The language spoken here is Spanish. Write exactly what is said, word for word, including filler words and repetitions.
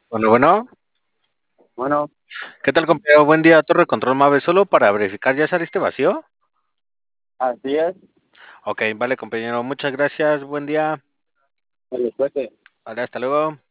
Bueno, bueno, Bueno, ¿qué tal, compañero? Buen día, Torre Control Mave. Solo para verificar, ¿ya saliste vacío? así es, Ok, vale, compañero, muchas gracias. Buen día. el fuerte. Vale, hasta luego.